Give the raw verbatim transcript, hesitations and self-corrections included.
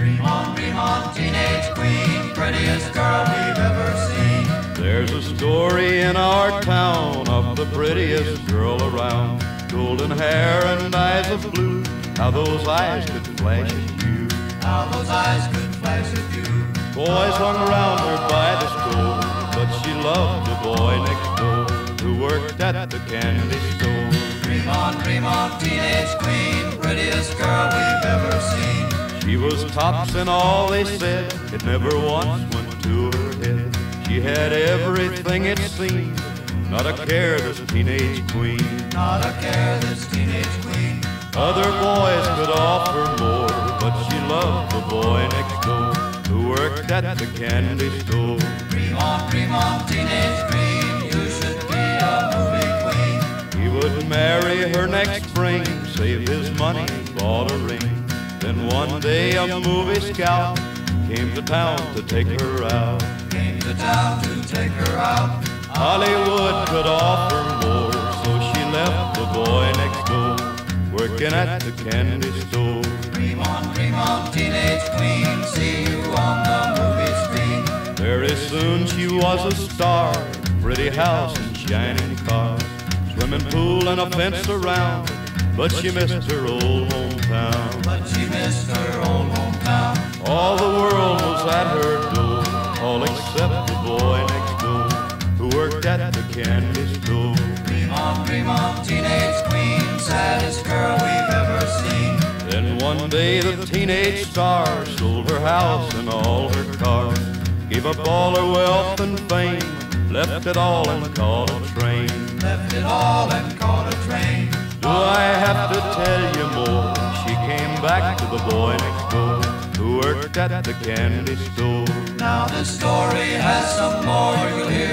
Dream on, dream on, teenage queen, prettiest girl we've ever seen. There's a story in our town of the prettiest girl around. Golden hair and eyes of blue, how those eyes could flash at you. How those eyes could flash at you. Boys hung around her by the store, but she loved the boy next door who worked at the candy store. Dream on, dream on, teenage queen, prettiest girl we've ever seen. She was tops in all they said, it never once went to her head. She had everything it seemed, not a care, this teenage queen. Not a care, this teenage queen. Other boys could offer more, but she loved the boy next door who worked at the candy store. Dream on, dream on, teenage queen, you should be a movie queen. He would marry her next spring, save his money, bought a ring. Then one day a movie scout came to town to take her out. Came to town to take her out. Hollywood could offer more, so she left the boy next door, working at the candy store. Dream on, dream on, teenage queen, see you on the movie screen. Very soon she was a star, pretty house and shining cars, swimming pool and a fence around, but she missed her old hometown. But she missed her old hometown. All the world was at her door, all except the boy next door who worked at the candy store. Dream on, dream on, teenage queen, saddest girl we've ever seen. Then one day the teenage star sold her house and all her cars, gave up all her wealth and fame, left it all and caught a train. Left it all and caught a train. Do I have to tell you more? She came back to the boy next door who worked at the candy store. Now this story has some more, you'll hear